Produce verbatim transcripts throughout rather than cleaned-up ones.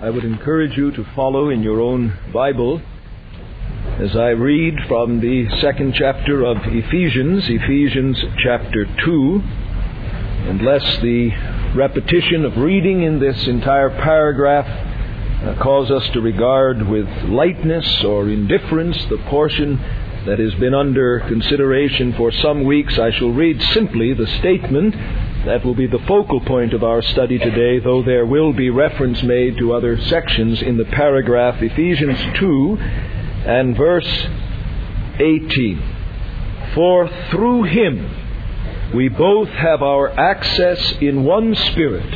I would encourage you to follow in your own Bible as I read from the second chapter of Ephesians, Ephesians chapter two, and lest the repetition of reading in this entire paragraph uh, cause us to regard with lightness or indifference the portion that has been under consideration for some weeks, I shall read simply the statement that will be the focal point of our study today, though there will be reference made to other sections in the paragraph. Ephesians two and verse eighteen. For through Him we both have our access in one Spirit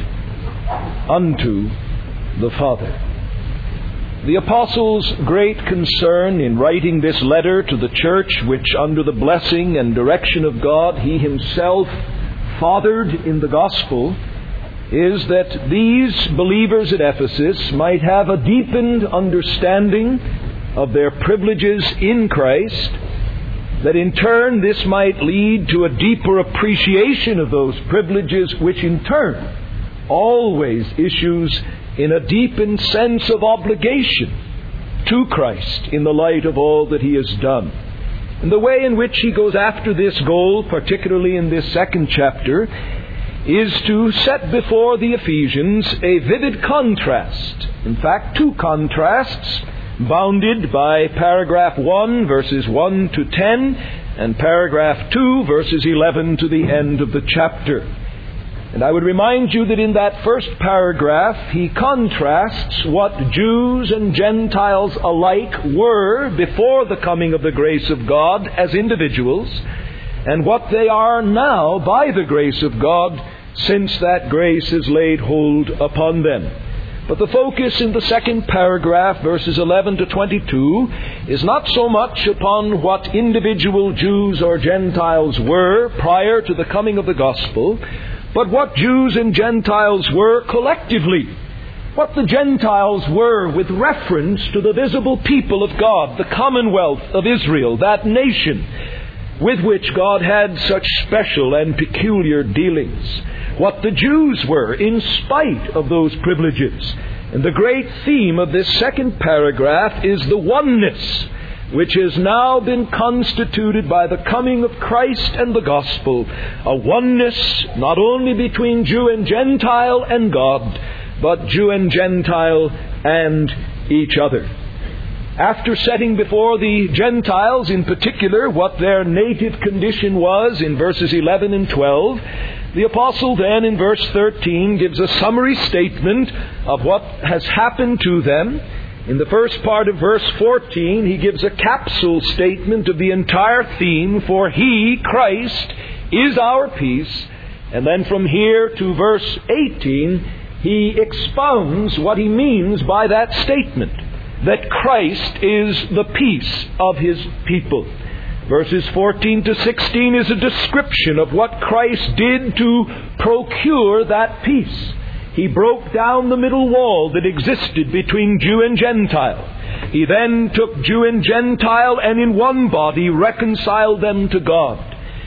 unto the Father. The Apostle's great concern in writing this letter to the church, which under the blessing and direction of God he himself fathered in the gospel, is that these believers at Ephesus might have a deepened understanding of their privileges in Christ, that in turn this might lead to a deeper appreciation of those privileges, which in turn always issues in a deepened sense of obligation to Christ in the light of all that He has done. And the way in which he goes after this goal, particularly in this second chapter, is to set before the Ephesians a vivid contrast. In fact, two contrasts, bounded by paragraph one, verses one to ten, and paragraph two, verses eleven to the end of the chapter. And I would remind you that in that first paragraph, he contrasts what Jews and Gentiles alike were before the coming of the grace of God as individuals, and what they are now by the grace of God since that grace has laid hold upon them. But the focus in the second paragraph, verses eleven to twenty-two, is not so much upon what individual Jews or Gentiles were prior to the coming of the gospel, but what Jews and Gentiles were collectively. What the Gentiles were with reference to the visible people of God, the commonwealth of Israel, that nation with which God had such special and peculiar dealings. What the Jews were in spite of those privileges. And the great theme of this second paragraph is the oneness which has now been constituted by the coming of Christ and the gospel, a oneness not only between Jew and Gentile and God, but Jew and Gentile and each other. After setting before the Gentiles in particular what their native condition was in verses eleven and twelve, the Apostle then in verse thirteen gives a summary statement of what has happened to them. In the first part of verse fourteen, he gives a capsule statement of the entire theme, for He, Christ, is our peace. And then from here to verse eighteen, he expounds what he means by that statement, that Christ is the peace of His people. Verses fourteen to sixteen is a description of what Christ did to procure that peace. He broke down the middle wall that existed between Jew and Gentile. He then took Jew and Gentile and in one body reconciled them to God.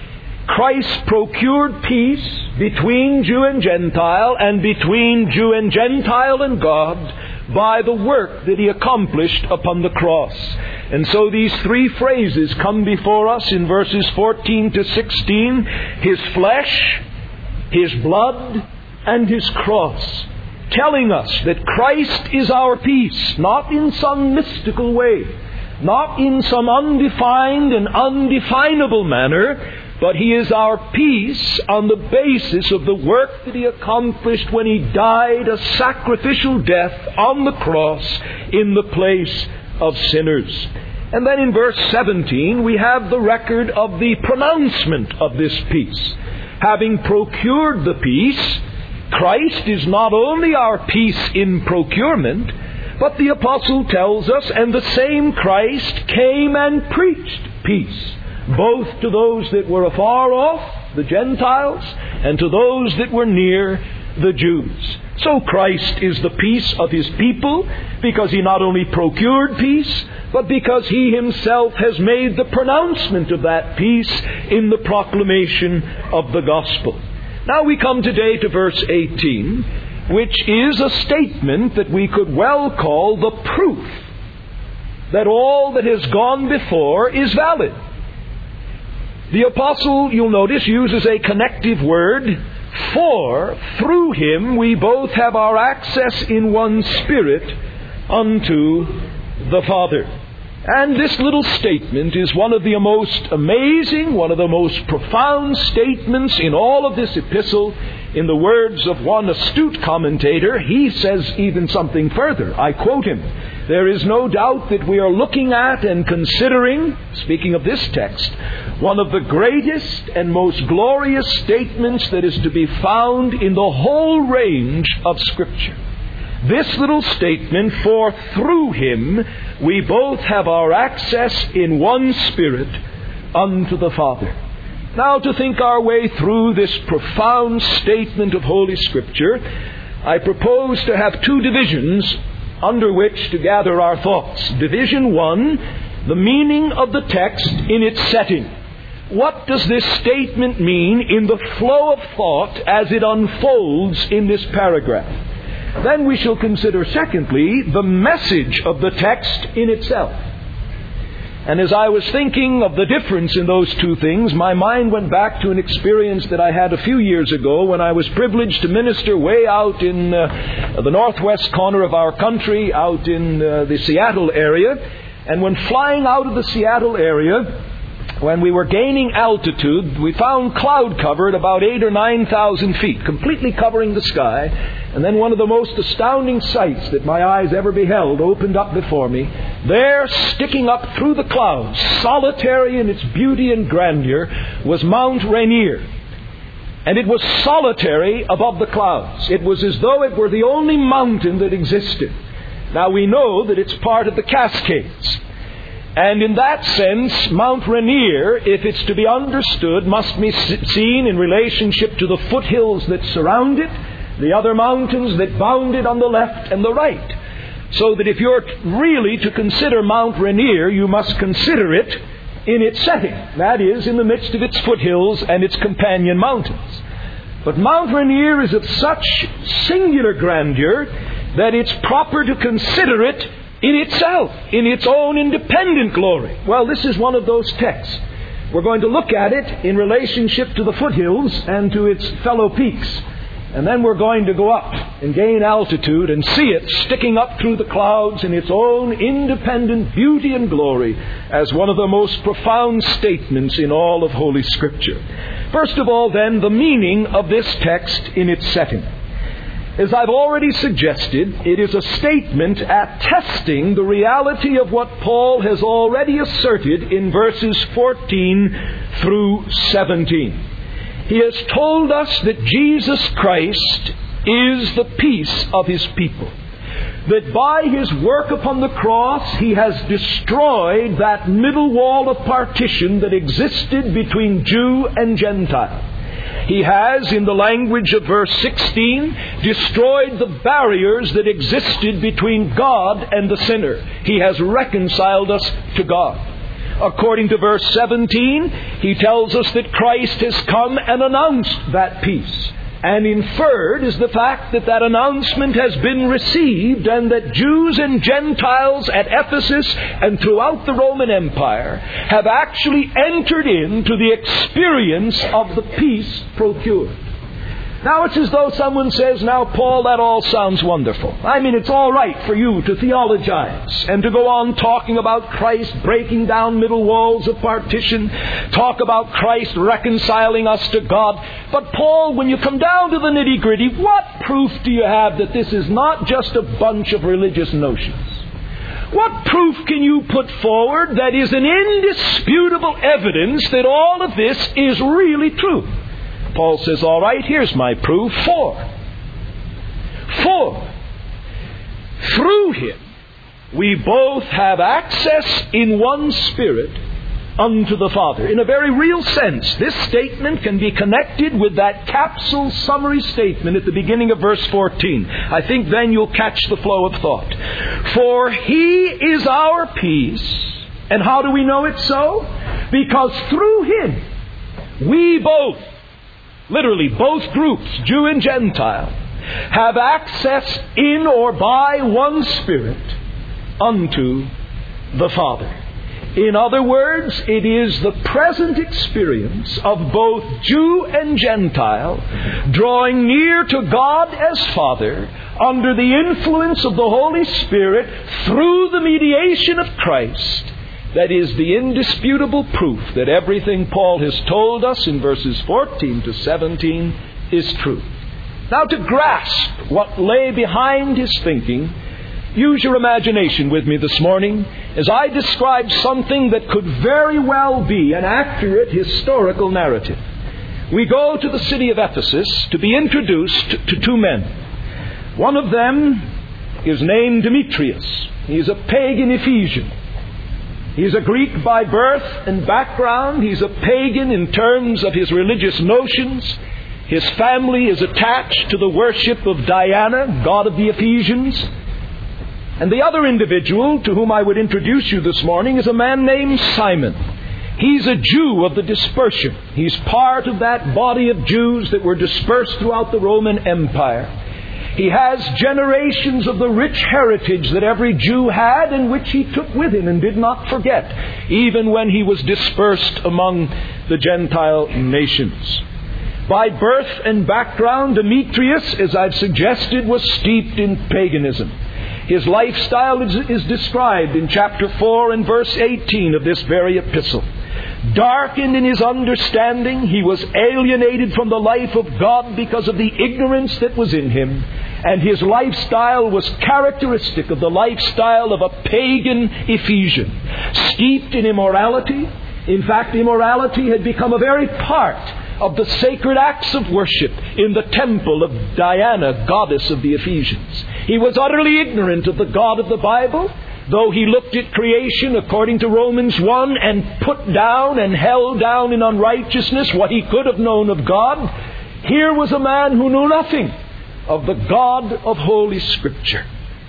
Christ procured peace between Jew and Gentile and between Jew and Gentile and God by the work that He accomplished upon the cross. And so these three phrases come before us in verses fourteen to sixteen. His flesh, His blood, and His cross, telling us that Christ is our peace, not in some mystical way, not in some undefined and undefinable manner, but He is our peace on the basis of the work that He accomplished when He died a sacrificial death on the cross in the place of sinners. And then in verse seventeen we have the record of the pronouncement of this peace. Having procured the peace, Christ is not only our peace in procurement, but the Apostle tells us, and the same Christ came and preached peace, both to those that were afar off, the Gentiles, and to those that were near, the Jews. So Christ is the peace of His people, because He not only procured peace, but because He Himself has made the pronouncement of that peace in the proclamation of the gospel. Now we come today to verse eighteen, which is a statement that we could well call the proof that all that has gone before is valid. The apostle, you'll notice, uses a connective word, for through him we both have our access in one Spirit unto the Father. And this little statement is one of the most amazing, one of the most profound statements in all of this epistle. In the words of one astute commentator, he says even something further. I quote him, "There is no doubt that we are looking at and considering," speaking of this text, "one of the greatest and most glorious statements that is to be found in the whole range of Scripture. This little statement, for through him we both have our access in one Spirit unto the Father." Now, to think our way through this profound statement of Holy Scripture, I propose to have two divisions under which to gather our thoughts. Division one, the meaning of the text in its setting. What does this statement mean in the flow of thought as it unfolds in this paragraph? Then we shall consider, secondly, the message of the text in itself. And as I was thinking of the difference in those two things, my mind went back to an experience that I had a few years ago when I was privileged to minister way out in uh, the northwest corner of our country, out in uh, the Seattle area. And when flying out of the Seattle area, when we were gaining altitude, we found cloud cover at about eight or nine thousand feet, completely covering the sky. And then one of the most astounding sights that my eyes ever beheld opened up before me. There, sticking up through the clouds, solitary in its beauty and grandeur, was Mount Rainier. And it was solitary above the clouds. It was as though it were the only mountain that existed. Now we know that it's part of the Cascades. And in that sense, Mount Rainier, if it's to be understood, must be seen in relationship to the foothills that surround it, the other mountains that bound it on the left and the right. So that if you're really to consider Mount Rainier, you must consider it in its setting. That is, in the midst of its foothills and its companion mountains. But Mount Rainier is of such singular grandeur that it's proper to consider it in itself, in its own independent glory. Well, this is one of those texts. We're going to look at it in relationship to the foothills and to its fellow peaks. And then we're going to go up and gain altitude and see it sticking up through the clouds in its own independent beauty and glory as one of the most profound statements in all of Holy Scripture. First of all, then, the meaning of this text in its setting. As I've already suggested, it is a statement attesting the reality of what Paul has already asserted in verses fourteen through seventeen. He has told us that Jesus Christ is the peace of His people. That by His work upon the cross, He has destroyed that middle wall of partition that existed between Jew and Gentile. He has, in the language of verse sixteen, destroyed the barriers that existed between God and the sinner. He has reconciled us to God. According to verse seventeen, he tells us that Christ has come and announced that peace. And inferred is the fact that that announcement has been received and that Jews and Gentiles at Ephesus and throughout the Roman Empire have actually entered into the experience of the peace procured. Now it's as though someone says, "Now, Paul, that all sounds wonderful. I mean, it's all right for you to theologize and to go on talking about Christ breaking down middle walls of partition, talk about Christ reconciling us to God. But Paul, when you come down to the nitty-gritty, what proof do you have that this is not just a bunch of religious notions? What proof can you put forward that is an indisputable evidence that all of this is really true?" Paul says, all right, here's my proof. For, for, through Him, we both have access in one Spirit unto the Father. In a very real sense, this statement can be connected with that capsule summary statement at the beginning of verse fourteen. I think then you'll catch the flow of thought. For He is our peace. And how do we know it's so? Because through Him, we both, literally both groups, Jew and Gentile, have access in or by one Spirit unto the Father. In other words, it is the present experience of both Jew and Gentile drawing near to God as Father under the influence of the Holy Spirit through the mediation of Christ that is the indisputable proof that everything Paul has told us in verses fourteen to seventeen is true. Now, to grasp what lay behind his thinking, use your imagination with me this morning as I describe something that could very well be an accurate historical narrative. We go to the city of Ephesus to be introduced to two men. One of them is named Demetrius. He is a pagan Ephesian. He's a Greek by birth and background. He's a pagan in terms of his religious notions. His family is attached to the worship of Diana, god of the Ephesians. And the other individual to whom I would introduce you this morning is a man named Simon. He's a Jew of the dispersion. He's part of that body of Jews that were dispersed throughout the Roman Empire. He has generations of the rich heritage that every Jew had and which he took with him and did not forget, even when he was dispersed among the Gentile nations. By birth and background, Demetrius, as I've suggested, was steeped in paganism. His lifestyle is, is described in chapter four and verse eighteen of this very epistle. Darkened in his understanding, he was alienated from the life of God because of the ignorance that was in him. And his lifestyle was characteristic of the lifestyle of a pagan Ephesian, steeped in immorality. In fact, immorality had become a very part of the sacred acts of worship in the temple of Diana, goddess of the Ephesians. He was utterly ignorant of the God of the Bible, though he looked at creation according to Romans one and put down and held down in unrighteousness what he could have known of God. Here was a man who knew nothing of the God of Holy Scripture.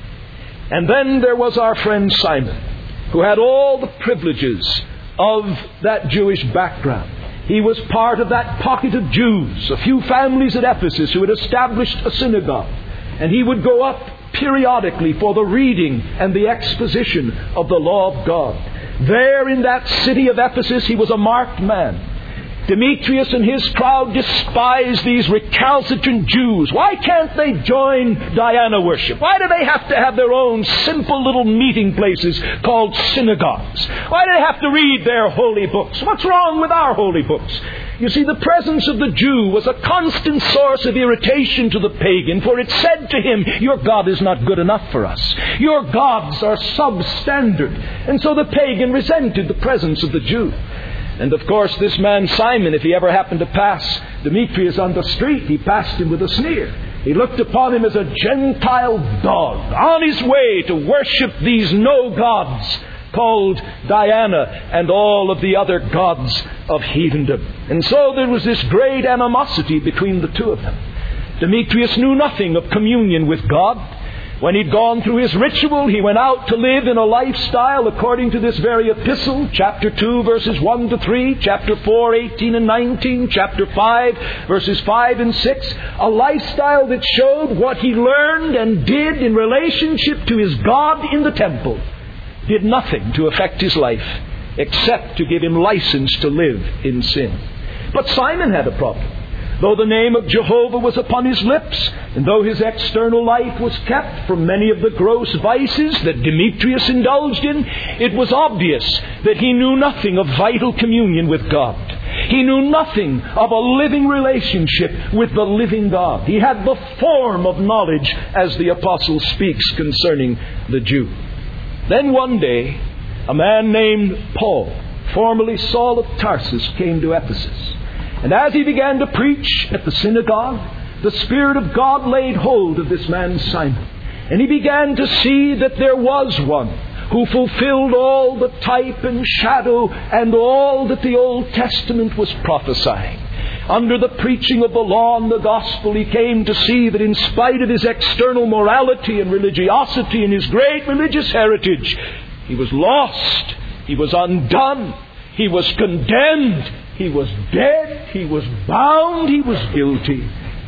And then there was our friend Simon, who had all the privileges of that Jewish background. He was part of that pocket of Jews, a few families at Ephesus who had established a synagogue. And he would go up periodically for the reading and the exposition of the law of God. There in that city of Ephesus, he was a marked man. Demetrius and his crowd despised these recalcitrant Jews. Why can't they join Diana worship? Why do they have to have their own simple little meeting places called synagogues? Why do they have to read their holy books? What's wrong with our holy books? You see, the presence of the Jew was a constant source of irritation to the pagan, for it said to him, your God is not good enough for us. Your gods are substandard. And so the pagan resented the presence of the Jew. And of course, this man Simon, if he ever happened to pass Demetrius on the street, he passed him with a sneer. He looked upon him as a Gentile dog, on his way to worship these no-gods called Diana and all of the other gods of heathendom. And so there was this great animosity between the two of them. Demetrius knew nothing of communion with God. When he'd gone through his ritual, he went out to live in a lifestyle according to this very epistle, chapter two, verses one to three, chapter four, eighteen and nineteen, chapter five, verses five and six, a lifestyle that showed what he learned and did in relationship to his God in the temple did nothing to affect his life except to give him license to live in sin. But Simon had a problem. Though the name of Jehovah was upon his lips, and though his external life was kept from many of the gross vices that Demetrius indulged in, it was obvious that he knew nothing of vital communion with God. He knew nothing of a living relationship with the living God. He had the form of knowledge, as the apostle speaks concerning the Jew. Then one day, a man named Paul, formerly Saul of Tarsus, came to Ephesus. And as he began to preach at the synagogue, the Spirit of God laid hold of this man Simon. And he began to see that there was one who fulfilled all the type and shadow and all that the Old Testament was prophesying. Under the preaching of the law and the gospel, he came to see that in spite of his external morality and religiosity and his great religious heritage, he was lost, he was undone, he was condemned, he was dead, he was bound, he was guilty.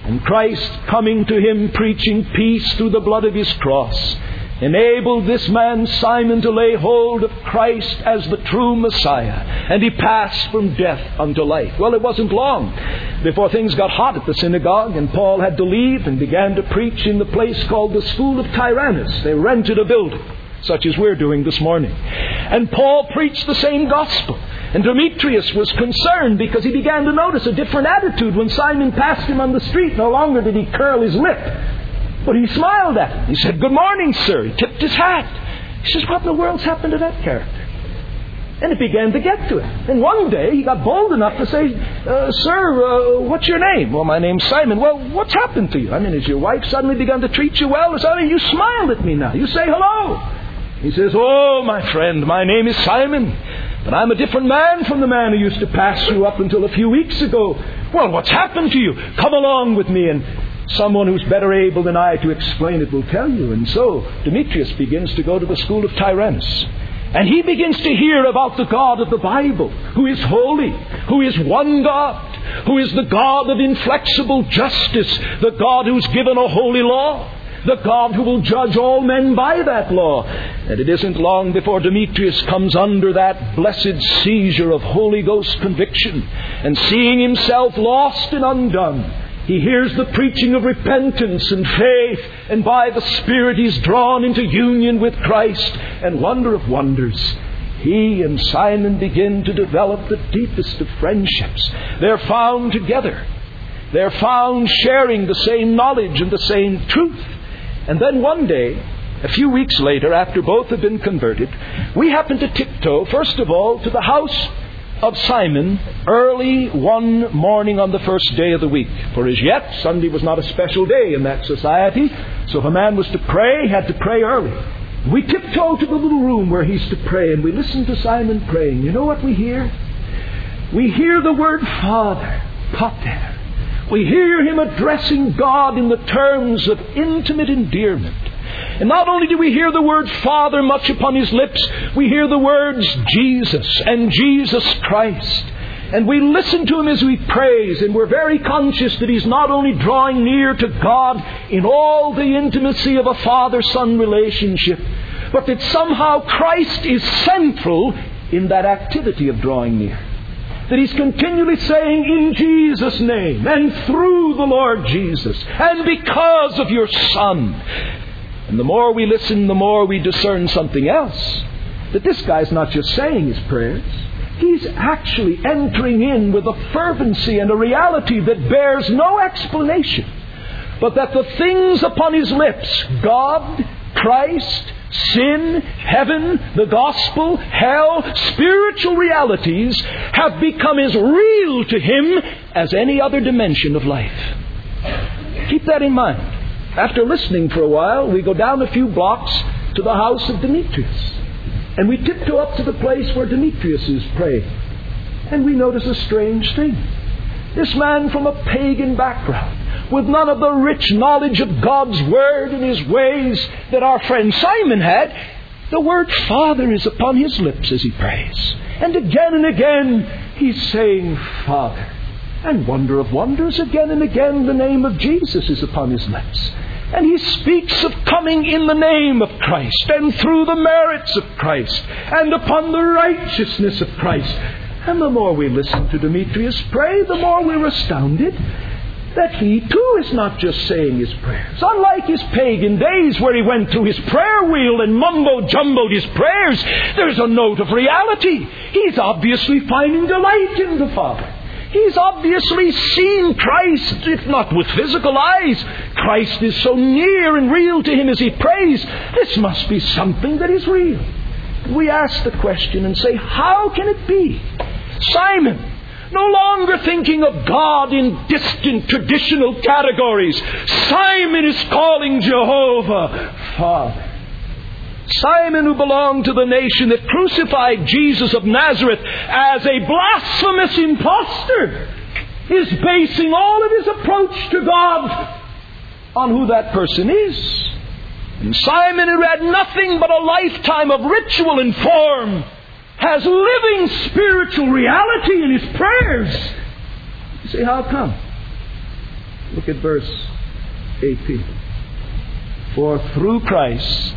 And Christ, coming to him, preaching peace through the blood of his cross, enabled this man Simon to lay hold of Christ as the true Messiah. And he passed from death unto life. Well, it wasn't long before things got hot at the synagogue, and Paul had to leave and began to preach in the place called the School of Tyrannus. They rented a building, such as we're doing this morning. And Paul preached the same gospel. And Demetrius was concerned because he began to notice a different attitude when Simon passed him on the street. No longer did he curl his lip, but he smiled at him. He said, "Good morning, sir." He tipped his hat. He says, "What in the world's happened to that character?" And it began to get to him. And one day he got bold enough to say, uh, "Sir, uh, what's your name?" "Well, my name's Simon." "Well, what's happened to you? I mean, has your wife suddenly begun to treat you well or something? You smiled at me now. You say hello." He says, "Oh, my friend, my name is Simon. But I'm a different man from the man who used to pass you up until a few weeks ago." "Well, what's happened to you? Come along with me, and someone who's better able than I to explain it will tell you." And so Demetrius begins to go to the School of Tyrannus. And he begins to hear about the God of the Bible, who is holy, who is one God, who is the God of inflexible justice, the God who's given a holy law, the God who will judge all men by that law. And it isn't long before Demetrius comes under that blessed seizure of Holy Ghost conviction, and seeing himself lost and undone, he hears the preaching of repentance and faith, and by the Spirit he's drawn into union with Christ. And wonder of wonders, he and Simon begin to develop the deepest of friendships. They're found together. They're found sharing the same knowledge and the same truth. And then one day, a few weeks later, after both have been converted, we happen to tiptoe, first of all, to the house of Simon early one morning on the first day of the week. For as yet, Sunday was not a special day in that society, so if a man was to pray, he had to pray early. We tiptoe to the little room where he's to pray, and we listen to Simon praying. You know what we hear? We hear the word Father, Pater. We hear him addressing God in the terms of intimate endearment. And not only do we hear the word Father much upon his lips, we hear the words Jesus and Jesus Christ. And we listen to him as he prays, and we're very conscious that he's not only drawing near to God in all the intimacy of a father-son relationship, but that somehow Christ is central in that activity of drawing near. That he's continually saying, "In Jesus' name, and through the Lord Jesus, and because of your Son." And the more we listen, the more we discern something else. That this guy's not just saying his prayers. He's actually entering in with a fervency and a reality that bears no explanation. But that the things upon his lips, God, Christ, sin, heaven, the gospel, hell, spiritual realities, have become as real to him as any other dimension of life. Keep that in mind. After listening for a while, we go down a few blocks to the house of Demetrius. And we tiptoe up to the place where Demetrius is praying. And we notice a strange thing. This man from a pagan background, with none of the rich knowledge of God's Word and His ways that our friend Simon had, the word Father is upon his lips as he prays. And again and again he's saying Father. And wonder of wonders, again and again the name of Jesus is upon his lips. And he speaks of coming in the name of Christ and through the merits of Christ and upon the righteousness of Christ. And the more we listen to Demetrius pray, the more we're astounded that he too is not just saying his prayers. Unlike his pagan days where he went through his prayer wheel and mumbo-jumboed his prayers, there's a note of reality. He's obviously finding delight in the Father. He's obviously seen Christ, if not with physical eyes. Christ is so near and real to him as he prays. This must be something that is real. We ask the question and say, how can it be? Simon, no longer thinking of God in distant traditional categories, Simon is calling Jehovah Father. Simon, who belonged to the nation that crucified Jesus of Nazareth as a blasphemous impostor, is basing all of his approach to God on who that person is. And Simon, who had nothing but a lifetime of ritual and form, has living spiritual reality in his prayers. You say, how come? Look at verse eighteen. For through Christ,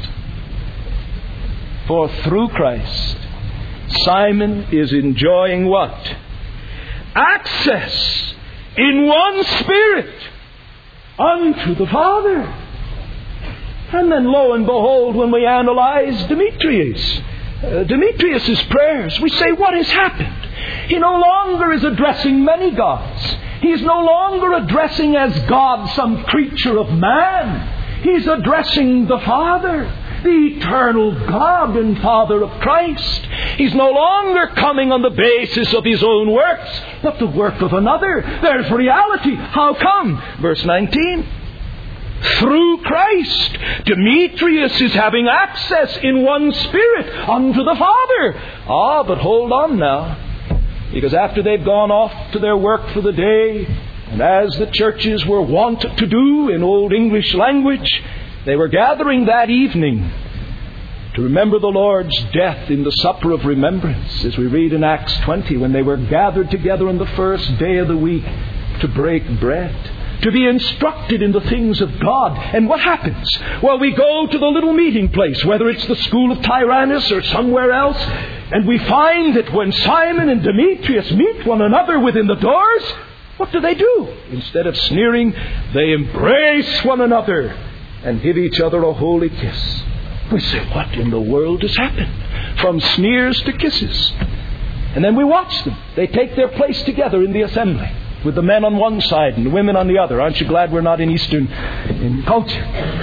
for through Christ, Simon is enjoying what? Access in one Spirit unto the Father. And then lo and behold, when we analyze Demetrius, uh, Demetrius' prayers, we say, what has happened? He no longer is addressing many gods. He is no longer addressing as God some creature of man. He's addressing the Father, the eternal God and Father of Christ. He's no longer coming on the basis of his own works, but the work of another. There's reality. How come? Verse nineteen. Through Christ, Demetrius is having access in one Spirit unto the Father. Ah, but hold on now. Because after they've gone off to their work for the day, and as the churches were wont to do in Old English language, they were gathering that evening to remember the Lord's death in the supper of remembrance, as we read in Acts twenty, when they were gathered together on the first day of the week to break bread, to be instructed in the things of God. And what happens? Well, we go to the little meeting place, whether it's the school of Tyrannus or somewhere else, and we find that when Simon and Demetrius meet one another within the doors, what do they do? Instead of sneering, they embrace one another and give each other a holy kiss. We say, what in the world has happened? From sneers to kisses. And then we watch them. They take their place together in the assembly, with the men on one side and the women on the other. Aren't you glad we're not in Eastern in culture?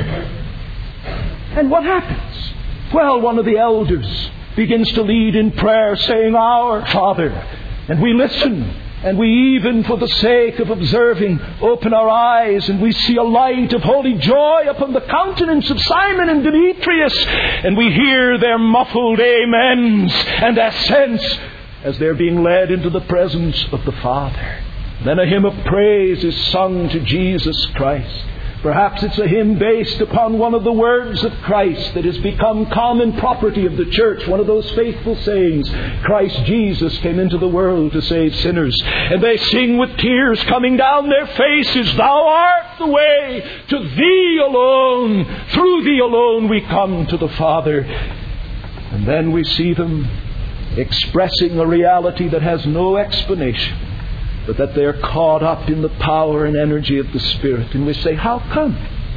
And what happens? Well, one of the elders begins to lead in prayer, saying, Our Father. And we listen, and we even, for the sake of observing, open our eyes, and we see a light of holy joy upon the countenance of Simon and Demetrius, and we hear their muffled amens and assents as they're being led into the presence of the Father. Then a hymn of praise is sung to Jesus Christ. Perhaps it's a hymn based upon one of the words of Christ that has become common property of the church, one of those faithful sayings, Christ Jesus came into the world to save sinners. And they sing with tears coming down their faces, Thou art the way, to Thee alone, through Thee alone we come to the Father. And then we see them expressing a reality that has no explanation, but that they're caught up in the power and energy of the Spirit. And we say, how come?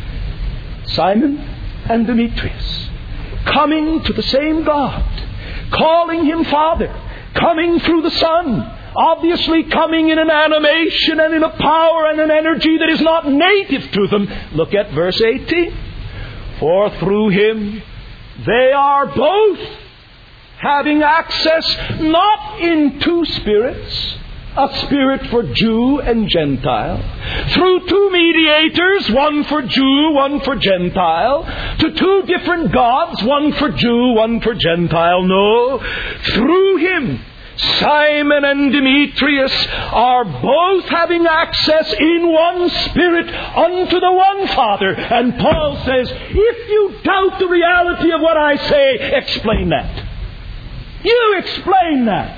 Simon and Demetrius, coming to the same God, calling Him Father, coming through the Son, obviously coming in an animation and in a power and an energy that is not native to them. Look at verse eighteen. For through Him they are both having access not in two spirits, a spirit for Jew and Gentile, through two mediators, one for Jew, one for Gentile, to two different gods, one for Jew, one for Gentile. No, through Him, Simon and Demetrius are both having access in one Spirit unto the one Father. And Paul says, if you doubt the reality of what I say, explain that. You explain that.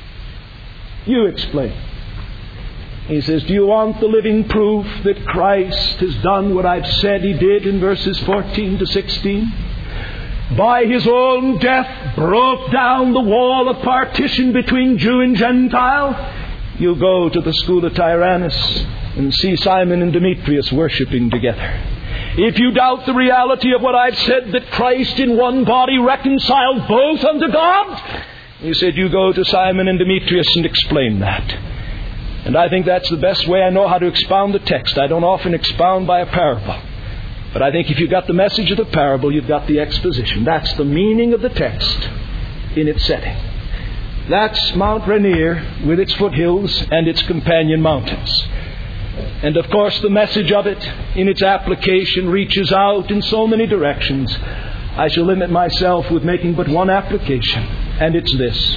You explain. He says, do you want the living proof that Christ has done what I've said He did in verses fourteen to sixteen? By His own death broke down the wall of partition between Jew and Gentile. You go to the school of Tyrannus and see Simon and Demetrius worshiping together. If you doubt the reality of what I've said, that Christ in one body reconciled both unto God, He said, you go to Simon and Demetrius and explain that. And I think that's the best way I know how to expound the text. I don't often expound by a parable. But I think if you've got the message of the parable, you've got the exposition. That's the meaning of the text in its setting. That's Mount Rainier with its foothills and its companion mountains. And of course the message of it in its application reaches out in so many directions. I shall limit myself with making but one application, and it's this.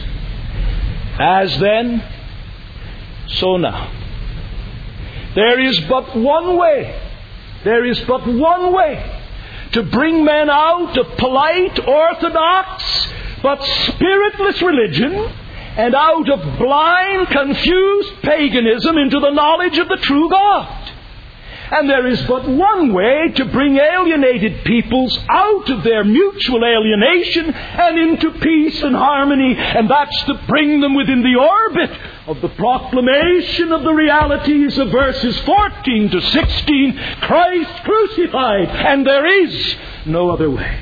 As then, so now. There is but one way, there is but one way to bring men out of polite, orthodox, but spiritless religion and out of blind, confused paganism into the knowledge of the true God. And there is but one way to bring alienated peoples out of their mutual alienation and into peace and harmony, and that's to bring them within the orbit of the proclamation of the realities of verses fourteen to sixteen, Christ crucified, and there is no other way.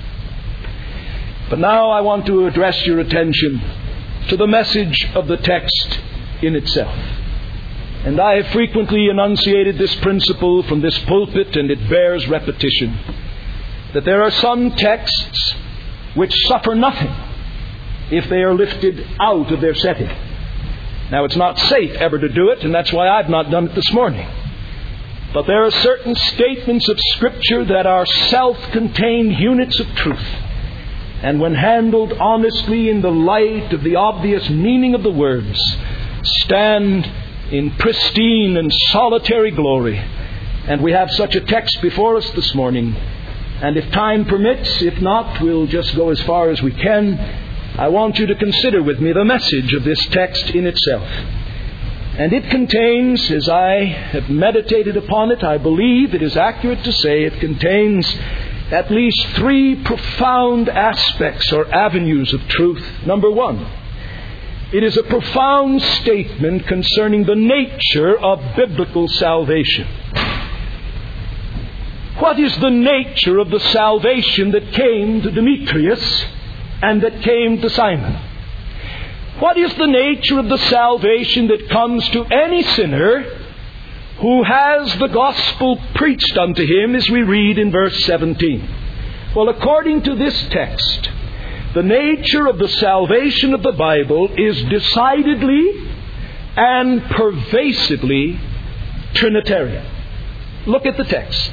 But now I want to address your attention to the message of the text in itself. And I have frequently enunciated this principle from this pulpit, and it bears repetition, that there are some texts which suffer nothing if they are lifted out of their setting. Now, it's not safe ever to do it, and that's why I've not done it this morning. But there are certain statements of Scripture that are self-contained units of truth. And when handled honestly in the light of the obvious meaning of the words, stand in pristine and solitary glory. And we have such a text before us this morning. And if time permits, if not, we'll just go as far as we can. I want you to consider with me the message of this text in itself. And it contains, as I have meditated upon it, I believe it is accurate to say it contains at least three profound aspects or avenues of truth. Number one, it is a profound statement concerning the nature of biblical salvation. What is the nature of the salvation that came to Demetrius and that came to Simon? What is the nature of the salvation that comes to any sinner who has the gospel preached unto him, as we read in verse seventeen? Well, according to this text, the nature of the salvation of the Bible is decidedly and pervasively Trinitarian. Look at the text.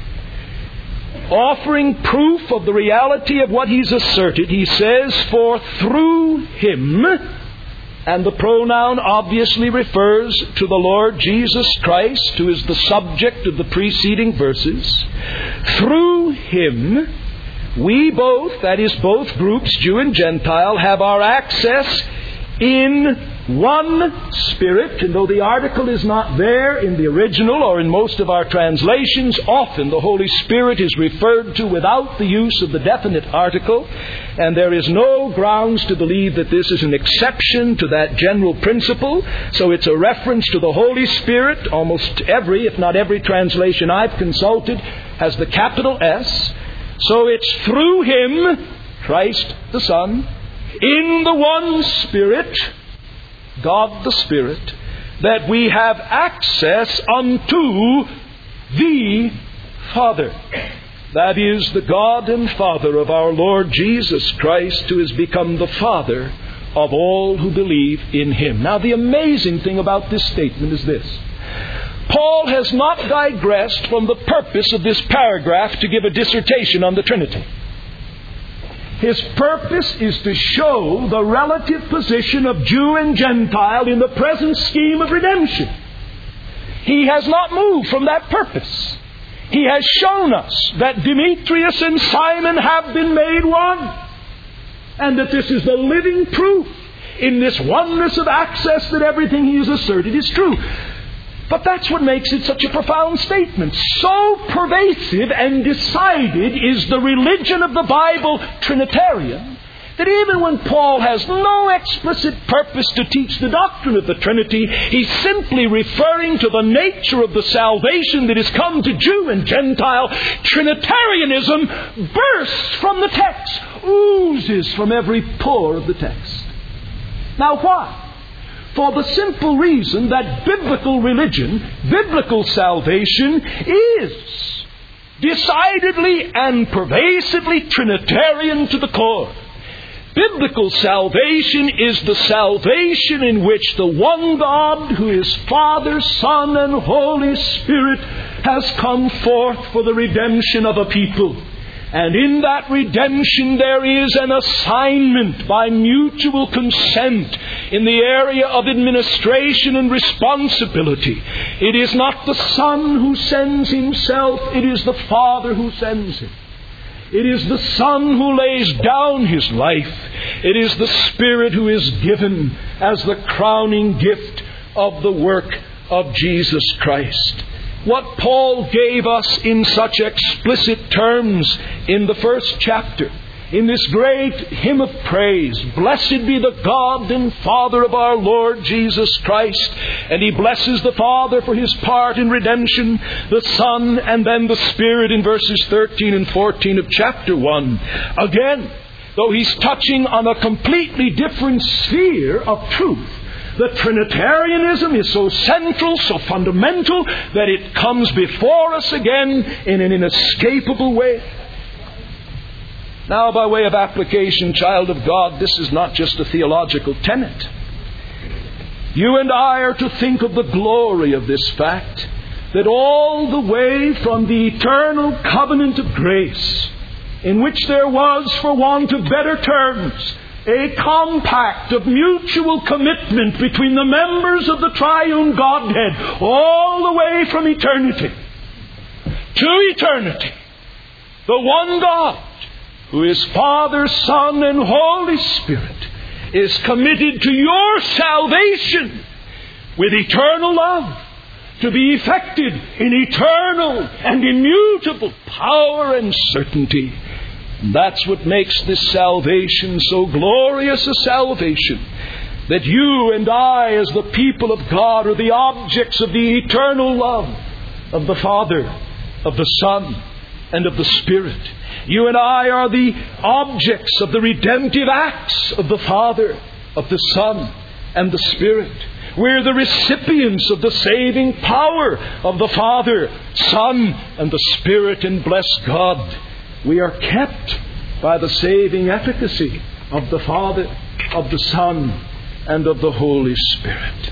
Offering proof of the reality of what he's asserted, he says, "For through him," and the pronoun obviously refers to the Lord Jesus Christ, who is the subject of the preceding verses. "Through him, we both," that is, both groups, Jew and Gentile, "have our access in one Spirit." And though the article is not there in the original or in most of our translations, often the Holy Spirit is referred to without the use of the definite article. And there is no grounds to believe that this is an exception to that general principle. So it's a reference to the Holy Spirit. Almost every, if not every translation I've consulted has the capital S. So it's through him, Christ the Son, in the one Spirit, God the Spirit, that we have access unto the Father. That is, the God and Father of our Lord Jesus Christ, who has become the Father of all who believe in him. Now, the amazing thing about this statement is this. Paul has not digressed from the purpose of this paragraph to give a dissertation on the Trinity. His purpose is to show the relative position of Jew and Gentile in the present scheme of redemption. He has not moved from that purpose. He has shown us that Demetrius and Simon have been made one, and that this is the living proof in this oneness of access that everything he has asserted is true. But that's what makes it such a profound statement. So pervasive and decided is the religion of the Bible Trinitarian that even when Paul has no explicit purpose to teach the doctrine of the Trinity, he's simply referring to the nature of the salvation that has come to Jew and Gentile. Trinitarianism bursts from the text, oozes from every pore of the text. Now why? For the simple reason that biblical religion, biblical salvation is decidedly and pervasively Trinitarian to the core. Biblical salvation is the salvation in which the one God, who is Father, Son, and Holy Spirit, has come forth for the redemption of a people. And in that redemption there is an assignment by mutual consent in the area of administration and responsibility. It is not the Son who sends himself, it is the Father who sends him. It is the Son who lays down his life. It is the Spirit who is given as the crowning gift of the work of Jesus Christ. what Paul gave us in such explicit terms in the first chapter, in this great hymn of praise. Blessed be the God and Father of our Lord Jesus Christ. And he blesses the Father for his part in redemption, the Son, and then the Spirit in verses thirteen and fourteen of chapter one. Again, though he's touching on a completely different sphere of truth, the Trinitarianism is so central, so fundamental, that it comes before us again in an inescapable way. Now, by way of application, child of God, this is not just a theological tenet. You and I are to think of the glory of this fact, that all the way from the eternal covenant of grace, in which there was, for want of better terms, a compact of mutual commitment between the members of the triune Godhead, all the way from eternity to eternity, the one God, who is Father, Son, and Holy Spirit, is committed to your salvation with eternal love, to be effected in eternal and immutable power and certainty. And that's what makes this salvation so glorious a salvation, that you and I, as the people of God, are the objects of the eternal love of the Father, of the Son, and of the Spirit. You and I are the objects of the redemptive acts of the Father, of the Son, and the Spirit. We're the recipients of the saving power of the Father, Son, and the Spirit. And bless God, we are kept by the saving efficacy of the Father, of the Son, and of the Holy Spirit.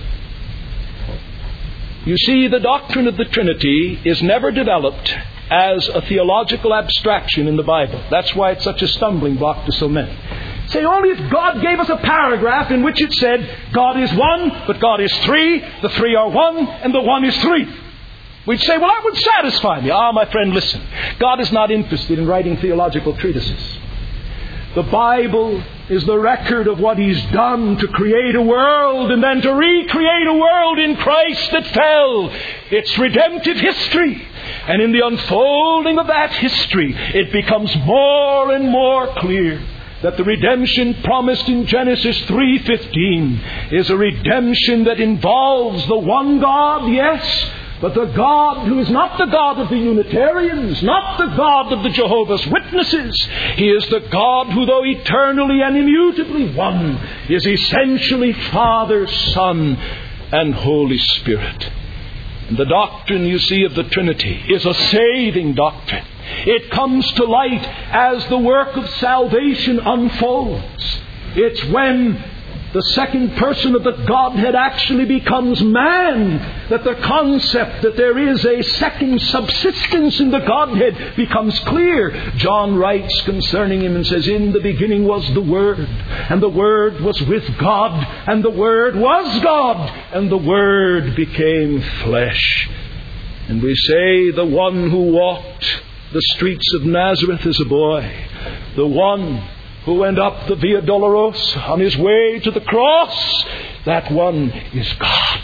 You see, the doctrine of the Trinity is never developed as a theological abstraction in the Bible. That's why it's such a stumbling block to so many. Say, only if God gave us a paragraph in which it said, God is one, but God is three, the three are one, and the one is three, we'd say, well, that would satisfy me. Ah, my friend, listen. God is not interested in writing theological treatises. The Bible is the record of what He's done to create a world and then to recreate a world in Christ that fell. It's redemptive history. And in the unfolding of that history, it becomes more and more clear that the redemption promised in Genesis three fifteen is a redemption that involves the one God, yes, but the God who is not the God of the Unitarians, not the God of the Jehovah's Witnesses. He is the God who, though eternally and immutably one, is essentially Father, Son, and Holy Spirit. And the doctrine, you see, of the Trinity is a saving doctrine. It comes to light as the work of salvation unfolds. It's when the second person of the Godhead actually becomes man that the concept that there is a second subsistence in the Godhead becomes clear. John writes concerning Him and says, in the beginning was the Word, and the Word was with God, and the Word was God, and the Word became flesh. And we say the one who walked the streets of Nazareth as a boy, the one who went up the Via Dolorosa on His way to the cross, that one is God.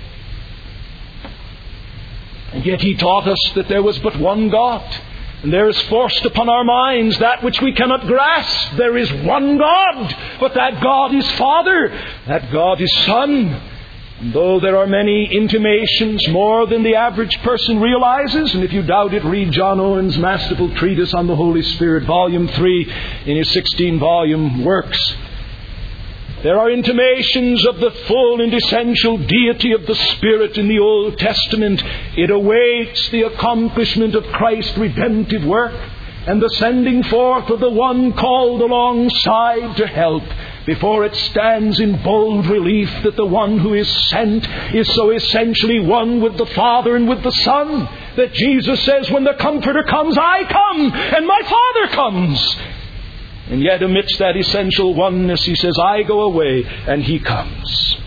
And yet He taught us that there was but one God. And there is forced upon our minds that which we cannot grasp. There is one God, but that God is Father, that God is Son. And though there are many intimations, more than the average person realizes, and if you doubt it, read John Owen's masterful treatise on the Holy Spirit, Volume three, in his sixteen-volume works. There are intimations of the full and essential deity of the Spirit in the Old Testament. It awaits the accomplishment of Christ's redemptive work and the sending forth of the one called alongside to help, before it stands in bold relief that the one who is sent is so essentially one with the Father and with the Son that Jesus says, when the Comforter comes, I come, and my Father comes. And yet amidst that essential oneness, He says, I go away, and He comes.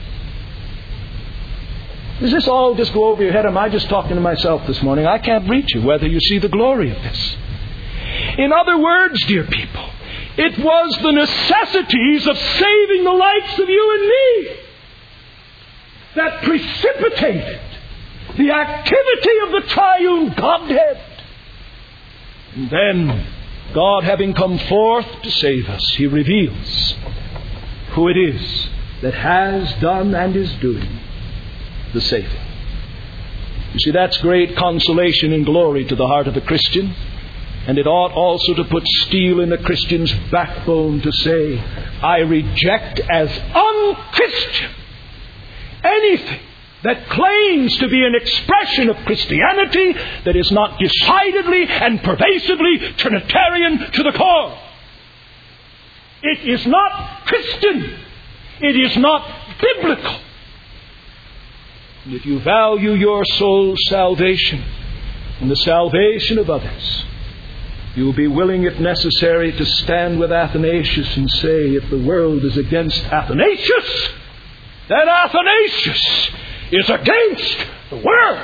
Does this all just go over your head? Am I just talking to myself this morning? I can't reach you whether you see the glory of this. In other words, dear people, it was the necessities of saving the likes of you and me that precipitated the activity of the triune Godhead. And then, God having come forth to save us, He reveals who it is that has done and is doing the saving. You see, that's great consolation and glory to the heart of the Christian. And it ought also to put steel in a Christian's backbone to say, I reject as unchristian anything that claims to be an expression of Christianity that is not decidedly and pervasively Trinitarian to the core. It is not Christian. It is not biblical. And if you value your soul's salvation and the salvation of others, you will be willing, if necessary, to stand with Athanasius and say, if the world is against Athanasius, then Athanasius is against the world.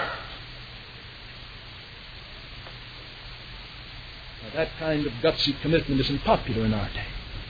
Now, that kind of gutsy commitment isn't popular in our day.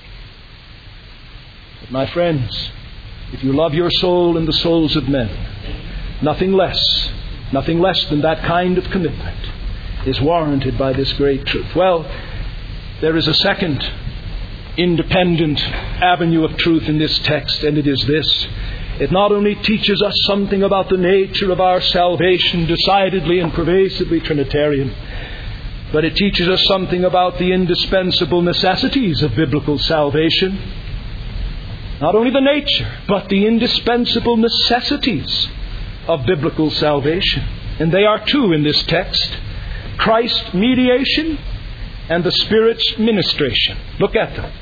But my friends, if you love your soul and the souls of men, nothing less, nothing less than that kind of commitment is warranted by this great truth. Well, there is a second independent avenue of truth in this text, and it is this. It not only teaches us something about the nature of our salvation, decidedly and pervasively Trinitarian, but it teaches us something about the indispensable necessities of biblical salvation. Not only the nature, but the indispensable necessities of biblical salvation. And they are two in this text: Christ's mediation and the Spirit's ministration. Look at them.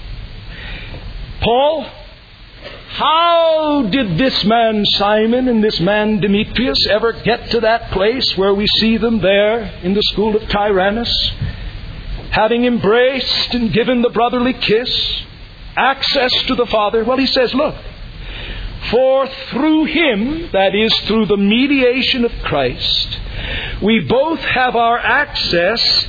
Paul, how did this man Simon and this man Demetrius ever get to that place where we see them there in the school of Tyrannus, having embraced and given the brotherly kiss, access to the Father? Well, he says, look, for through Him, that is, through the mediation of Christ, we both have our access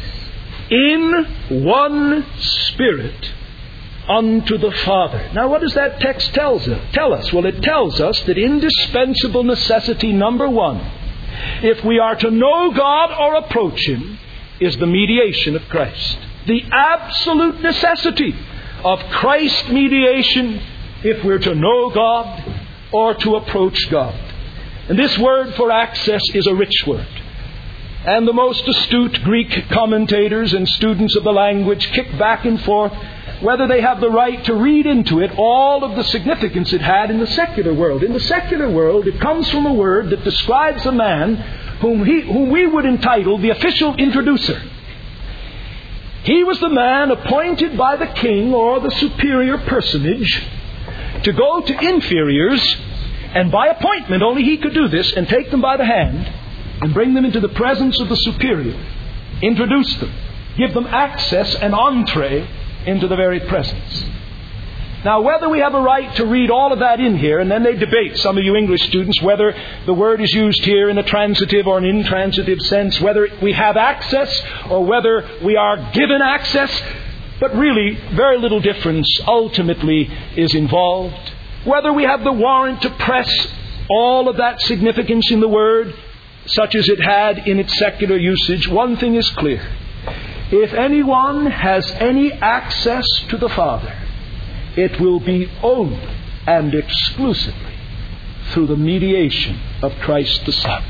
in one Spirit unto the Father. Now, what does that text tell us? Tell us? Well, it tells us that indispensable necessity number one, if we are to know God or approach Him, is the mediation of Christ. The absolute necessity of Christ's mediation if we're to know God or to approach God. And this word for access is a rich word. And the most astute Greek commentators and students of the language kick back and forth whether they have the right to read into it all of the significance it had in the secular world. In the secular world, it comes from a word that describes a man whom, he, whom we would entitle the official introducer. He was the man appointed by the king or the superior personage to go to inferiors, and by appointment only he could do this, and take them by the hand and bring them into the presence of the superior, introduce them, give them access and entree into the very presence. Now, whether we have a right to read all of that in here, and then they debate, some of you English students, whether the word is used here in a transitive or an intransitive sense, whether we have access or whether we are given access, but really very little difference ultimately is involved. Whether we have the warrant to press all of that significance in the word, such as it had in its secular usage, one thing is clear. If anyone has any access to the Father, it will be only and exclusively through the mediation of Christ the Son.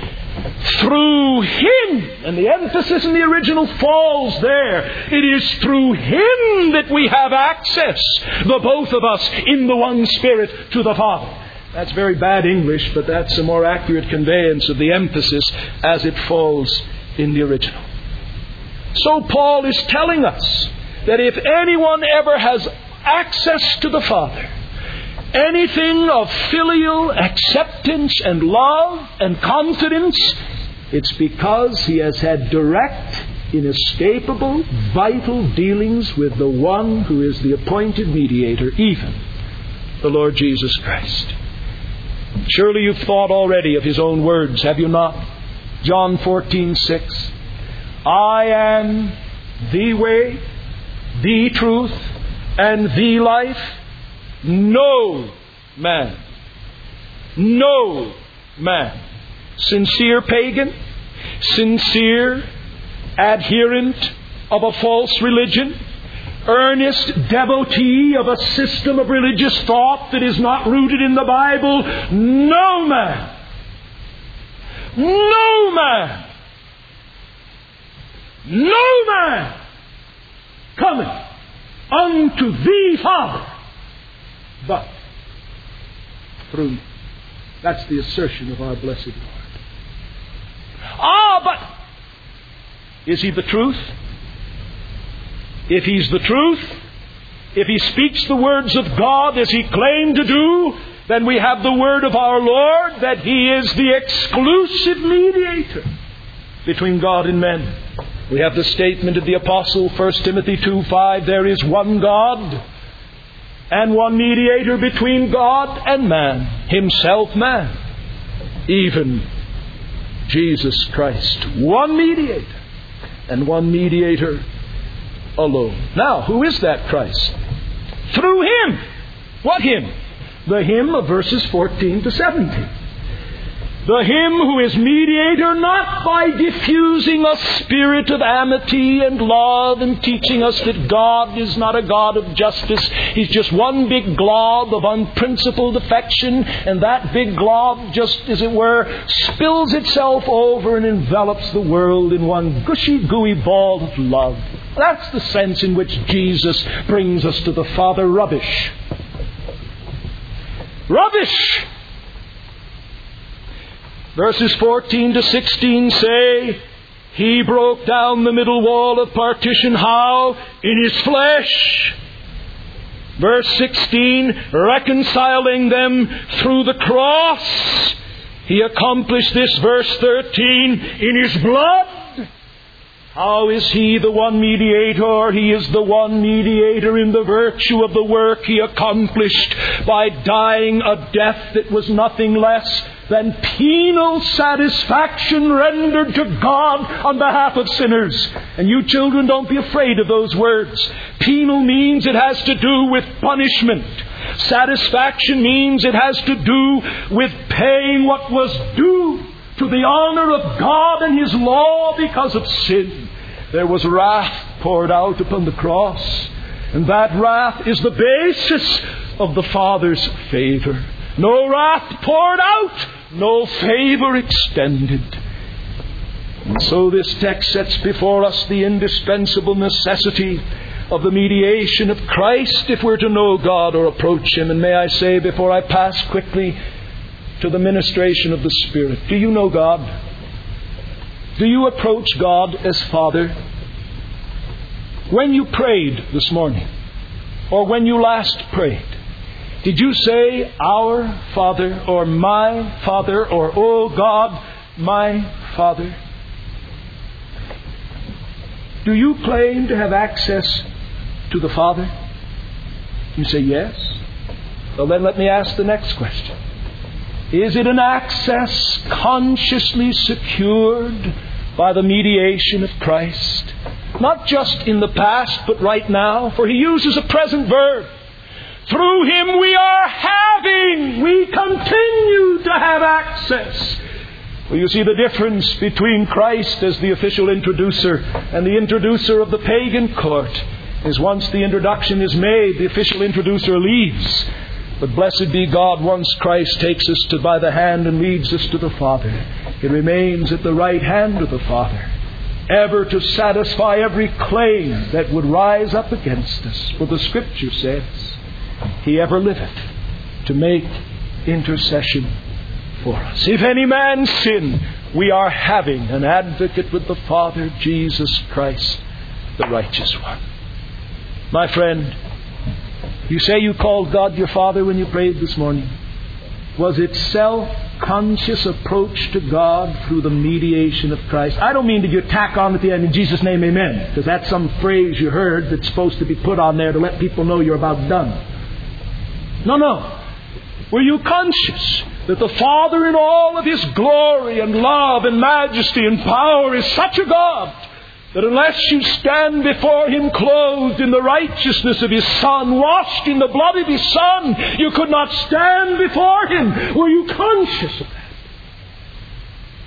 Through Him, and the emphasis in the original falls there, it is through Him that we have access, the both of us in the one Spirit, to the Father. That's very bad English, but that's a more accurate conveyance of the emphasis as it falls in the original. So Paul is telling us that if anyone ever has access to the Father, anything of filial acceptance and love and confidence, it's because he has had direct, inescapable, vital dealings with the one who is the appointed mediator, even the Lord Jesus Christ. Surely you've thought already of His own words, have you not? John fourteen six. I am the way, the truth, and the life. No man, no man sincere pagan, sincere adherent of a false religion, earnest devotee of a system of religious thought that is not rooted in the Bible, no man, no man, no man cometh unto thee, Father, but through me. That's the assertion of our blessed Lord. Ah, but is He the truth? If He's the truth, if He speaks the words of God as He claimed to do, then we have the word of our Lord that He is the exclusive mediator between God and men. We have the statement of the Apostle, First Timothy two five, there is one God and one mediator between God and man, Himself man, even Jesus Christ. One mediator and one mediator alone. Now, who is that Christ? Through Him. What Him? The Him of verses fourteen to seventeen. The Him who is mediator not by diffusing a spirit of amity and love and teaching us that God is not a God of justice. He's just one big glob of unprincipled affection, and that big glob just, as it were, spills itself over and envelops the world in one gushy, gooey ball of love. That's the sense in which Jesus brings us to the Father. Rubbish. Rubbish! Verses fourteen to sixteen say, He broke down the middle wall of partition. How? In His flesh. Verse sixteen, reconciling them through the cross. He accomplished this, verse thirteen, in His blood. How is He the one mediator? He is the one mediator in the virtue of the work He accomplished by dying a death that was nothing less than penal satisfaction rendered to God on behalf of sinners. And you children, don't be afraid of those words. Penal means it has to do with punishment. Satisfaction means it has to do with paying what was due to the honor of God and His law because of sin. There was wrath poured out upon the cross, and that wrath is the basis of the Father's favor. No wrath poured out, no favor extended. And so this text sets before us the indispensable necessity of the mediation of Christ if we're to know God or approach Him. And may I say, before I pass quickly to the ministration of the Spirit, do you know God? Do you approach God as Father? When you prayed this morning, or when you last prayed, did you say, Our Father, or My Father, or Oh God, My Father? Do you claim to have access to the Father? You say yes. Well, then let me ask the next question. Is it an access consciously secured by the mediation of Christ? Not just in the past, but right now. For He uses a present verb. Through Him we are having, we continue to have access. Well, you see the difference between Christ as the official introducer and the introducer of the pagan court is once the introduction is made, the official introducer leaves. But blessed be God, once Christ takes us to by the hand and leads us to the Father, He remains at the right hand of the Father, ever to satisfy every claim that would rise up against us. For the Scripture says, He ever liveth to make intercession for us. If any man sin, we are having an advocate with the Father, Jesus Christ, the righteous one. My friend, you say you called God your Father when you prayed this morning. Was it self-conscious approach to God through the mediation of Christ? I don't mean that you tack on at the end, in Jesus' name, amen, because that's some phrase you heard that's supposed to be put on there to let people know you're about done. No, no. Were you conscious that the Father in all of His glory and love and majesty and power is such a God that unless you stand before Him clothed in the righteousness of His Son, washed in the blood of His Son, you could not stand before Him? Were you conscious of that?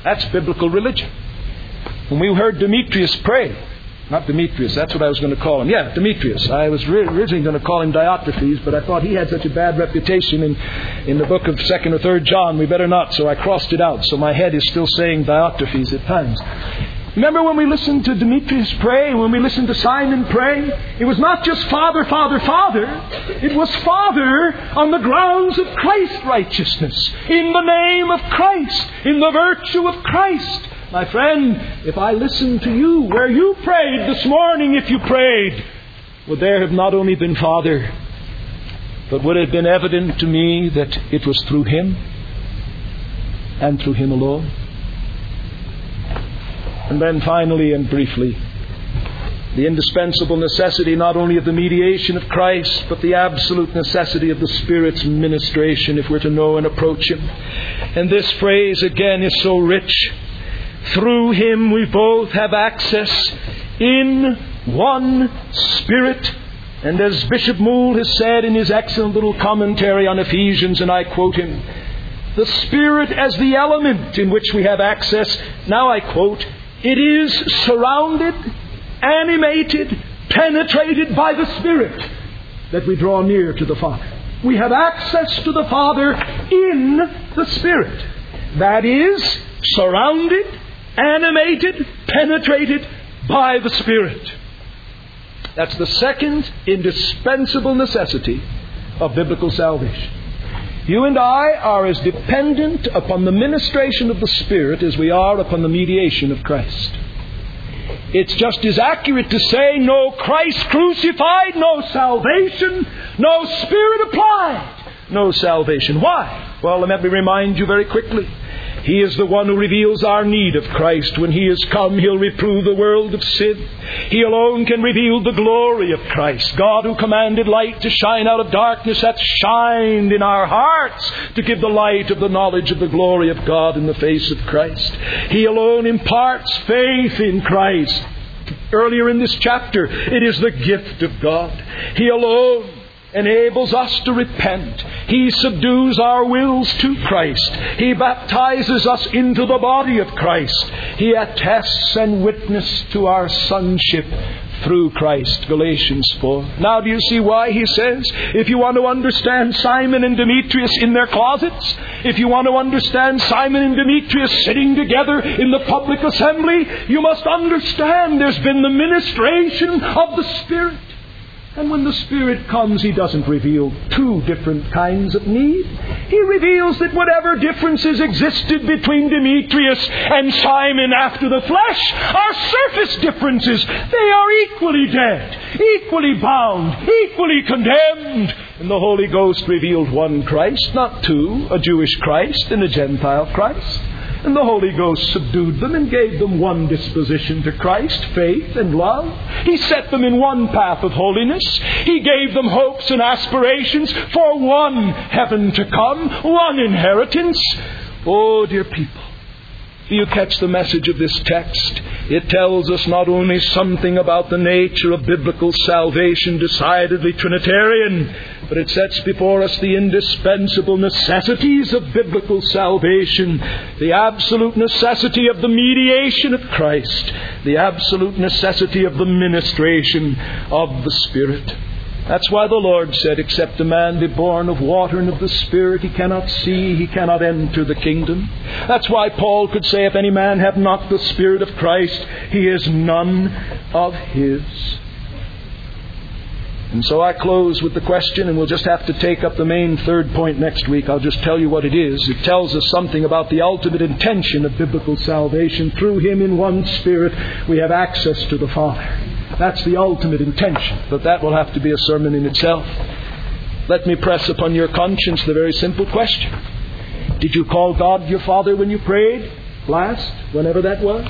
That's biblical religion. When we heard Demetrius pray, not Demetrius, that's what I was going to call him. Yeah, Demetrius. I was originally going to call him Diotrephes, but I thought he had such a bad reputation in, in the book of second or third John, we better not, so I crossed it out. So my head is still saying Diotrephes at times. Remember when we listened to Demetrius pray, when we listened to Simon pray? It was not just Father, Father, Father. It was Father on the grounds of Christ's righteousness, in the name of Christ, in the virtue of Christ. My friend, if I listened to you where you prayed this morning, if you prayed, would there have not only been Father, but would it have been evident to me that it was through Him and through Him alone? And then finally and briefly, the indispensable necessity not only of the mediation of Christ, but the absolute necessity of the Spirit's ministration if we're to know and approach Him. And this phrase again is so rich. Through Him we both have access in one Spirit. And as Bishop Moule has said in his excellent little commentary on Ephesians, and I quote him, the Spirit as the element in which we have access, now I quote, it is surrounded, animated, penetrated by the Spirit that we draw near to the Father. We have access to the Father in the Spirit. That is, surrounded, animated, penetrated by the Spirit. That's the second indispensable necessity of biblical salvation. You and I are as dependent upon the ministration of the Spirit as we are upon the mediation of Christ. It's just as accurate to say no Christ crucified, no salvation, no Spirit applied, no salvation. Why? Well, let me remind you very quickly. He is the one who reveals our need of Christ. When He is come, He'll reprove the world of sin. He alone can reveal the glory of Christ. God who commanded light to shine out of darkness, hath shined in our hearts to give the light of the knowledge of the glory of God in the face of Christ. He alone imparts faith in Christ. Earlier in this chapter, it is the gift of God. He alone enables us to repent. He subdues our wills to Christ. He baptizes us into the body of Christ. He attests and witnesses to our sonship through Christ. Galatians four. Now do you see why he says, if you want to understand Simon and Demetrius in their closets, if you want to understand Simon and Demetrius sitting together in the public assembly, you must understand there's been the ministration of the Spirit. And when the Spirit comes, He doesn't reveal two different kinds of need. He reveals that whatever differences existed between Demetrius and Simon after the flesh are surface differences. They are equally dead, equally bound, equally condemned. And the Holy Ghost revealed one Christ, not two, a Jewish Christ and a Gentile Christ. And the Holy Ghost subdued them and gave them one disposition to Christ, faith and love. He set them in one path of holiness. He gave them hopes and aspirations for one heaven to come, one inheritance. Oh, dear people, do you catch the message of this text? It tells us not only something about the nature of biblical salvation, decidedly Trinitarian, but it sets before us the indispensable necessities of biblical salvation, the absolute necessity of the mediation of Christ, the absolute necessity of the ministration of the Spirit. That's why the Lord said, except a man be born of water and of the Spirit, he cannot see, he cannot enter the kingdom. That's why Paul could say, if any man have not the Spirit of Christ, he is none of his. And so I close with the question, and we'll just have to take up the main third point next week. I'll just tell you what it is. It tells us something about the ultimate intention of biblical salvation. Through Him in one Spirit, we have access to the Father. That's the ultimate intention, but that will have to be a sermon in itself. Let me press upon your conscience the very simple question. Did you call God your Father when you prayed last, whenever that was?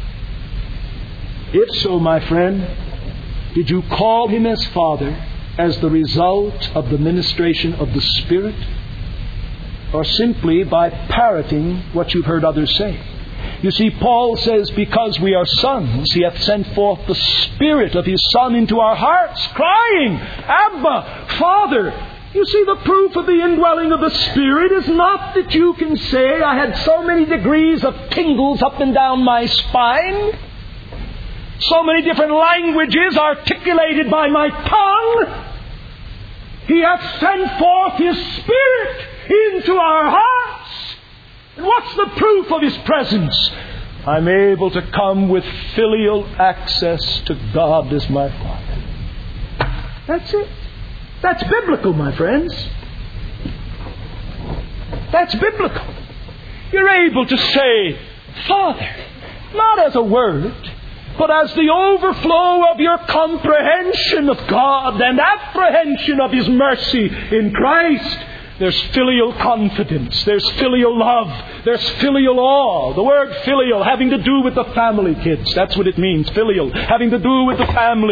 If so, my friend, did you call Him as Father as the result of the ministration of the Spirit, or simply by parroting what you've heard others say? You see, Paul says, because we are sons, He hath sent forth the Spirit of His Son into our hearts, crying, Abba, Father. You see, the proof of the indwelling of the Spirit is not that you can say, I had so many degrees of tingles up and down my spine, so many different languages articulated by my tongue. He hath sent forth His Spirit into our hearts. And what's the proof of His presence? I'm able to come with filial access to God as my Father. That's it. That's biblical, my friends. That's biblical. You're able to say, Father, not as a word, but as the overflow of your comprehension of God and apprehension of His mercy in Christ. There's filial confidence. There's filial love. There's filial awe. The word filial having to do with the family, kids. That's what it means. Filial. Having to do with the family.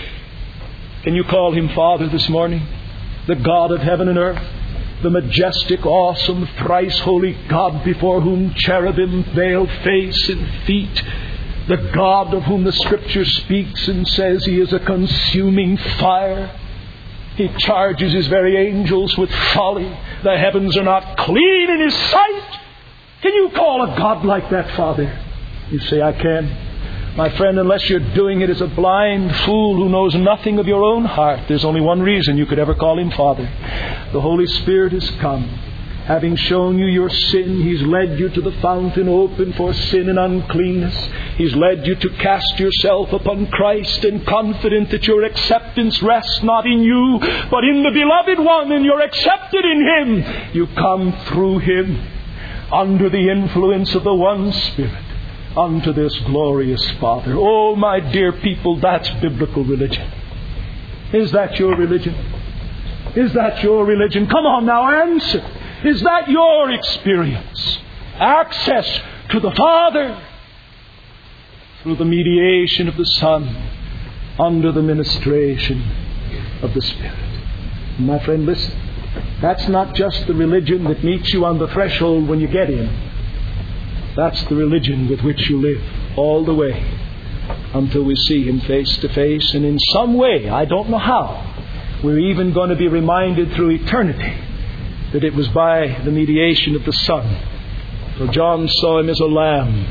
Can you call Him Father this morning? The God of heaven and earth. The majestic, awesome, thrice holy God before whom cherubim veil face and feet. The God of whom the Scripture speaks and says He is a consuming fire. He charges His very angels with folly. The heavens are not clean in His sight. Can you call a God like that Father? You say, I can. My friend, unless you're doing it as a blind fool who knows nothing of your own heart, there's only one reason you could ever call Him Father. The Holy Spirit has come. Having shown you your sin, He's led you to the fountain open for sin and uncleanness. He's led you to cast yourself upon Christ and confident that your acceptance rests not in you, but in the Beloved One, and you're accepted in Him. You come through Him under the influence of the one Spirit unto this glorious Father. Oh, my dear people, that's biblical religion. Is that your religion? Is that your religion? Come on now, answer. Is that your experience? Access to the Father through the mediation of the Son, under the ministration of the Spirit. My friend, listen. That's not just the religion that meets you on the threshold when you get in. That's the religion with which you live all the way until we see Him face to face. And in some way, I don't know how, we're even going to be reminded through eternity that it was by the mediation of the Son. For John saw Him as a lamb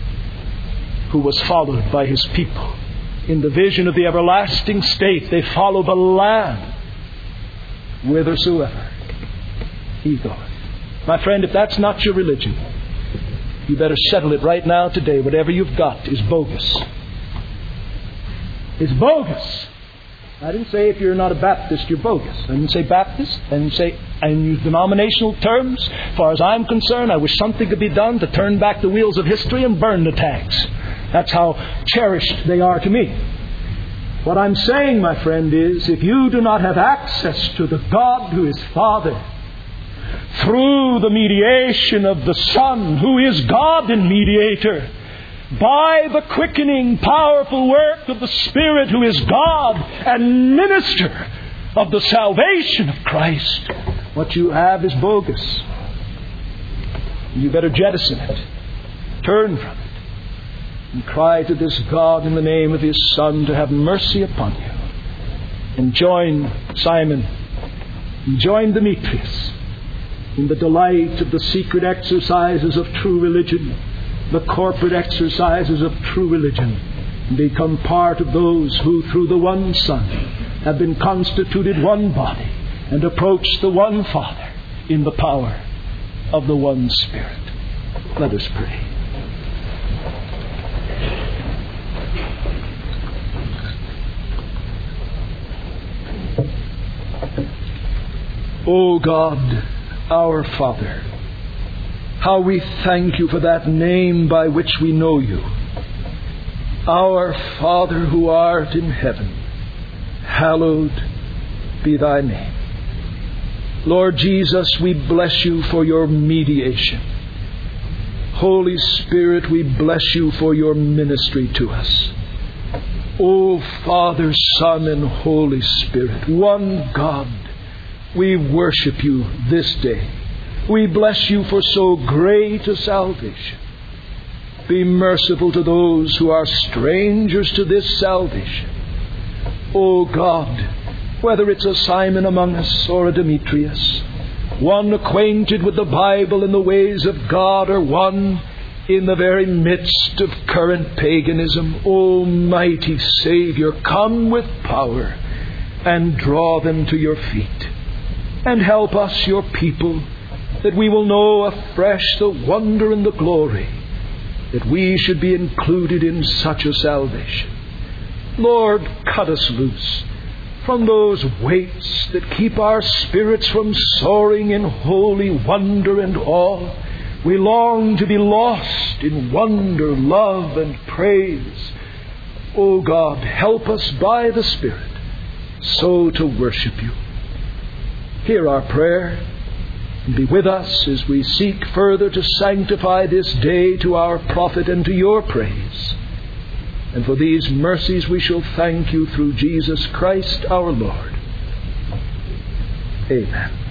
who was followed by His people. In the vision of the everlasting state, they follow the Lamb whithersoever He goeth. My friend, if that's not your religion, you better settle it right now today. Whatever you've got is bogus. It's bogus. I didn't say if you're not a Baptist, you're bogus. I didn't say Baptist. I didn't say, I didn't use denominational terms. As far as I'm concerned, I wish something could be done to turn back the wheels of history and burn the tags. That's how cherished they are to me. What I'm saying, my friend, is if you do not have access to the God who is Father, through the mediation of the Son, who is God and mediator, by the quickening, powerful work of the Spirit, who is God and minister of the salvation of Christ, what you have is bogus. You better jettison it. Turn from it. And cry to this God in the name of His Son to have mercy upon you. And join Simon. And join Demetrius in the delight of the secret exercises of true religion, the corporate exercises of true religion, and become part of those who through the one Son have been constituted one body and approach the one Father in the power of the one Spirit. Let us pray. O God, our Father, how we thank You for that name by which we know You. Our Father who art in heaven, hallowed be Thy name. Lord Jesus, we bless You for Your mediation. Holy Spirit, we bless You for Your ministry to us. O Father, Son, and Holy Spirit, one God, we worship You this day. We bless You for so great a salvation. Be merciful to those who are strangers to this salvation. O God, whether it's a Simon among us or a Demetrius, one acquainted with the Bible and the ways of God, or one in the very midst of current paganism. Almighty Savior, come with power and draw them to your feet. And help us, your people, that we will know afresh the wonder and the glory that we should be included in such a salvation. Lord, cut us loose from those weights that keep our spirits from soaring in holy wonder and awe. We long to be lost in wonder, love, and praise. O God, help us by the Spirit so to worship you. Hear our prayer, and be with us as we seek further to sanctify this day to our profit and to your praise. And for these mercies we shall thank you through Jesus Christ our Lord. Amen.